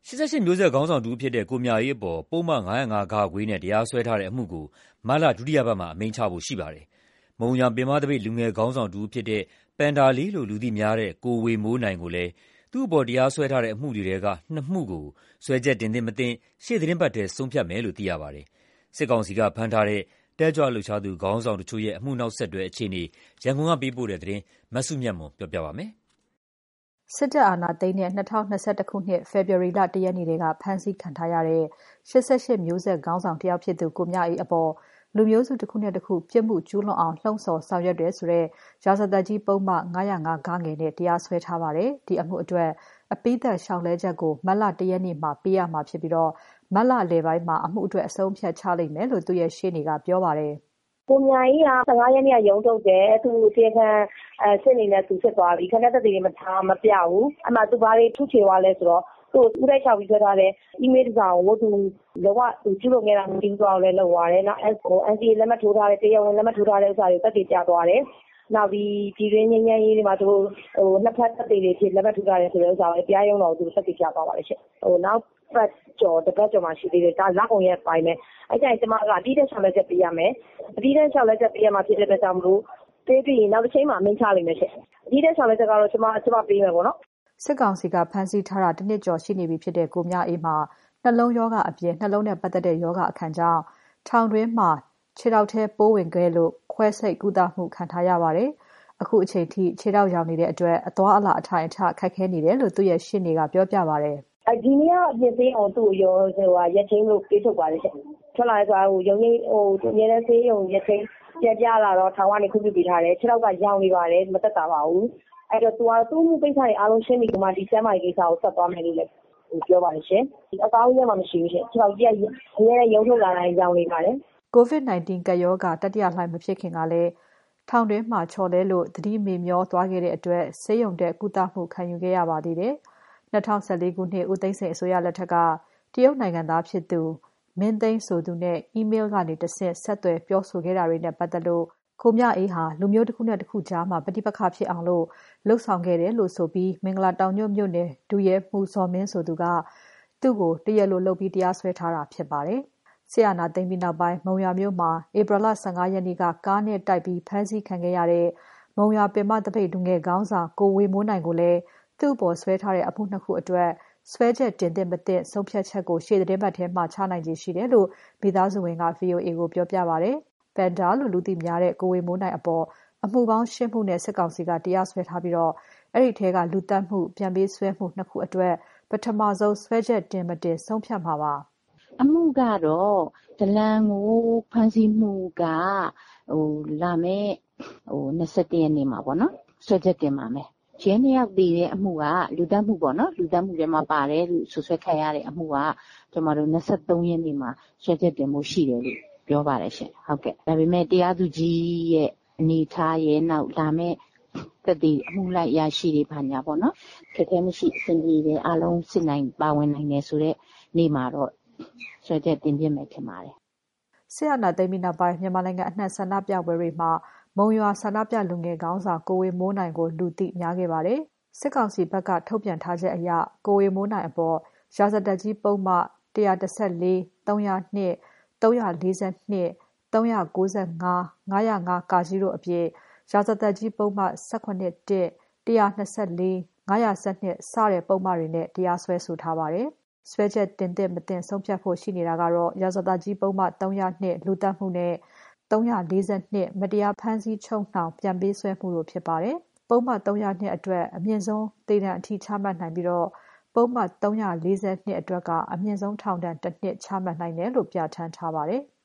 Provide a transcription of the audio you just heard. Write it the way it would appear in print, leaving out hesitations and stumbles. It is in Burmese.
88မျိုးဆက်ခေါင်းဆောင်တူဖြစ်တဲ့ကိုမြအေးအပေါ်ပုဒ်မ905 ဂွေးနဲ့တရားစွဲထားတဲ့အမှုကိုမတ်လဒုတိယပတ်မှာအမိန့်ချဖို့ရှိပါတယ်။မုံရပင်မသပိတ်လူငယ်ခေါင်းဆောင်တူဖြစ်တဲ့ပန်ဒါလေးလို့လူသိများတဲ့ကိုဝေမိုးနိုင်ကိုလည်းသူ့အပေါ်တရားစွဲထားတဲ့အမှုတွေထဲက2မှုကိုစွဲချက်တင်သင့်မသင့်ရှေ့သီတင်းပတ်ထဲဆုံးဖြတ်မယ်လို့သိရပါတယ်။စစ်ကောင်စီကဖမ်းထားတဲ့တက်ကြွလှုပ်ရှားသူခေါင်းဆောင်တချို့ရဲ့အမှုနောက်ဆက်တွဲအခြေအနေရန်ကုန်ကပေးပို့တဲ့သတင်းမဆုမြတ်မွန်ပြောပြပါမယ်။စစ်တပ်အာဏာသိမ်းတဲ့2021ခုနှစ်ဖေဖော်ဝါရီလ1ရက်နေ့ကဖမ်းဆီးခံထားရတဲ့88မျိုးဆက်ခေါင်းဆောင်တယောက်ဖြစ်သူကိုမြအေးအပေါ်လူမျိုးစုတစ်ခုနဲ့တစ်ခုပြစ်မှုကျူးလွန်အောင်လှုံ့ဆော်ဆောင်ရွက်တယ်ဆိုတဲ့ရာဇသတ်ကြီးပုံမှန်905ဂငယ်နဲ့တရားစွဲထားပါတယ်။ဒီအမှုအတွက်အပိသက်ရှောင်လဲချက်ကိုမတ်လ1ရက်နေ့မှာပေးရမှာဖြစ်ပြီးတော့မတ်လလယ်ပိုင်းမှာအမှုအတွက်အဆုံးဖြတ်ချလိမ့်မယ်လို့သူ့ရဲ့ရှေ့နေကပြောပါတယ်။ကိုမြအေးက15ရက်နေ့ကရုံးထုတ်တယ်သူတရားခံစစ်နေနဲ့သူဖြစ်သွားပြီခဏသက်သေတွေမပြဘူးအမှသူဘာတွေထုချေသွားလဲဆိုတော့သူ့ဦးတိုက်ချပြီးဆွဲထားတဲ့ email တစ်စောင်ကိုသူလောကသူကျူးလွန်ခဲ့တာမသိဘူးတော့လည်းလုပ်သွားတယ်နောက် NCA လက်မှတ်ထိုးထားတဲ့တရားဝင်လက်မှတ်ထိုးထားတဲ့ဥစ္စာတွေတက်တည်ပြသွားတယ်နောက်ဒီရင်းငင်းငင်းရေးတွေမှာသူနှစ်ဖက်သက်သေတွေဖြစ်လက်မှတ်ထိုးထားတယ်ဆိုတဲ့ဥစ္စာကိုတရားရုံးတော်ကိုသူတက်တည်ပြသွားပါတယ်ရှင့်နောက်ပတ်ကျော်တပတ်ကျော်မှရှိသေးတယ်ဒါလောက်ကုန်ရဲ့ပိုင်းပဲအဲ့ကျရင်ကျမကအတိအကျဆောင်လက်ချက်ပေးရမယ်အတိအကျဆောင်လက်ချက်ပေးရမှာဖြစ်တဲ့အတွက်ကြောင့်မလို့ပေးပြီးနောက်တစ်ချိန်မှာမင်းချလိမ့်မယ်ရှင့်အတိအကျဆောင်လက်ချက်ကတော့ကျမပေးမယ်ပေါ့နော်စစ်ကောင်စီကဖမ်းဆီးထားတာတစ်နှစ်ကျော်ရှိနေပြီဖြစ်တဲ့ကိုမြအေးမှာနှလုံးရောဂါအပြင်နှလုံးနဲ့ပတ်သက်တဲ့ရောဂါအခန့်ကြောင့်ထောင်တွင်းမှာခြေထောက်ထဲပိုးဝင်ခဲ့လို့ခွဲစိတ်ကုသမှုခံထားရပါတယ်။အခုအချိန်ထိခြေထောက်ရောင်နေတဲ့အတွက်အသွားအလာအထိုင်အထခက်ခဲနေတယ်လို့သူ့ရဲ့ရှေ့နေကပြောပြပါတယ်။ဒီနေ့ကအပြင်သေးအောင်သူ့ရောရက်ချင်းလို့ပြေးထုတ်ပါတယ်ရှင်။ထွက်လာတဲ့ရုံကြီးအများနဲ့သေးရုံရက်ချင်းပြန်ပြလာတော့ထောင်ကနေခွင့်ပြုပေးထားတယ်ခြေထောက်ကရောင်နေပါတယ်မသက်သာပါဘူး။အဲ့တော့သူ့မှုကိစ္စတွေအားလုံးရှင်းပြီးဒီမှာဒီကျမ်းမာရေးကိစ္စကိုဆက်သွားမယ်လို့လည်းပြောပါတယ်ရှင်။အကောင်းကြီးမှမရှိဘူးရှင်။ခြေထောက်ကြီးအများနဲ့ရုံထုတ်လာတိုင်းရောင်နေပါတယ်။ COVID-19 ကပ်ရောဂါတတိယလှိုင်းမဖြစ်ခင်ကလည်းထောင်တွင်းမှာချော်လဲလို့သတိမေ့မျောသွားခဲ့တဲ့အတွက်ဆေးရုံတက်ကုသမှုခံယူခဲ့ရပါသေးတယ်။2014ခုနှစ်ဦးသိန်းစိန်အစိုးရလက်ထက်ကတရုတ်နိုင်ငံသားဖြစ်သူမင်းသိန်းဆိုသူနဲ့အီးမေးလ်ကနေတဆင့်ဆက်သွယ်ပြောဆိုခဲ့တာတွေနဲ့ပတ်သက်လို့ကိုမြအေးဟာလူမျိုးတစ်ခုနဲ့တစ်ခုကြားမှာပဋိပက္ခဖြစ်အောင်လှုပ်ဆောင်ခဲ့တယ်လို့ဆိုပြီးမင်္ဂလာတောင်ညွန့်မြို့နယ်ဒူရဲမှုစော်မင်းဆိုသူကသူ့ကိုတရားလိုလုပ်ပြီးတရားစွဲထားတာဖြစ်ပါတယ်။ဆရာနာသိမ်းပြီးနောက်ပိုင်းမုံရမြို့မှာဧပြီလ15ရက်နေ့ကကားနဲ့တိုက်ပြီးဖမ်းဆီးခံခဲ့ရတဲ့မုံရပင်မတပိတ်လူငယ်ခေါင်းဆောင်ကိုဝေမိုးနိုင်ကိုလည်းသူ့အပေါ်ဆွဲထားတဲ့အမှု2ခုအတွက်ဆွဲချက်တင်သင့်မသင့်ဆုံးဖြတ်ချက်ကိုရှေ့သတင်းပတ်ထဲမှာချနိုင်ခြေရှိတယ်လို့မိသားစုဝင်က VOA ကိုပြောပြပါတယ်။ပန်ဒါလို့လူသိများတဲ့ကိုဝေမိုးနိုင်အပေါ်အမှုပေါင်း10မှုနဲ့စစ်ကောင်စီကတရားစွဲထားပြီးတော့အဲ့ဒီထဲကလူသတ်မှုပြန်ပေးဆွဲမှု2ခုအတွက်ပထမဆုံးဆွဲချက်တင်မတင်ဆုံးဖြတ်မှာပါအမှုကတော့ဒလန်ကိုဖမ်းဆီးမှုကလာမယ့်21ရက်နေ့မှာပေါ့နော်ဆွဲချက်တင်ပါမယ်ရဲနှစ်ယောက်တည်တဲ့အမှုကလူသတ်မှုပေါ့နော်လူသတ်မှုတွေမှာပါတယ်လို့ဆွဆွဲခံရတဲ့အမှုကကျွန်တော်တို့23ရက်နေ့မှာဆွဲချက်တင်မှုရှိတယ်လို့ပြောပါတယ်ရှင်ဟုတ်ကဲ့ဒါပေမဲ့တရားသူကြီးရဲ့အနေထားရဲ့နောက်လာမယ့်သက်တည်အမှုလိုက်ရရှိတွေပါညာပေါ့နော်ခက်ခဲမရှိအဆင်ပြေတယ်အားလုံးစစ်နိုင်ပါဝင်နိုင်တယ်ဆိုတော့နေ့မှာတော့ဆွဲချက်တင်ပြမယ်ထင်ပါတယ်ဆရာနာသိမ်းပြီးနောက်ပိုင်းမြန်မာနိုင်ငံအနှံ့ဆန္ဒပြပွဲတွေမှာမုံရွာဆန္ဒပြလူငယ်ခေါင်းဆောင်ကိုဝေမိုးနိုင်ကိုလူသိများခဲ့ပါတယ်စစ်ကောင်စီဘက်ကထုတ်ပြန်ထားချက်အရကိုဝေမိုးနိုင်အပေါ်ရာဇသတ်ကြီးပုံမှန်114 302 342 395 905ကာကြီးတို့အပြင်ရာဇသတ်ကြီးပုံမှန်18 1 124 912စတဲ့ပုံမှန်တွေနဲ့တရားစွဲဆိုထားပါတယ်ဆွဲချက်တင်သင့်မသင့်ဆုံးဖြတ်ဖို့ရှိနေတာကတော့ရာဇသတ်ကြီးပုံမှန်302လူသတ်မှုနဲ့342မတရားဖမ်းဆီးချုပ်နှောင်ပြန်ပေးဆွဲမှုတို့ဖြစ်ပါတယ်ပုံမှန်302အတွက်အမြင့်ဆုံးသေဒဏ်အထိချမှတ်နိုင်ပြီးတော့ပုံမှန်342အတွက်ကအမြင့်ဆုံးထောင်ဒဏ်1နှစ်ချမှတ်နိုင်တယ်လို့ပြဋ္ဌာန်းထားပါတယ်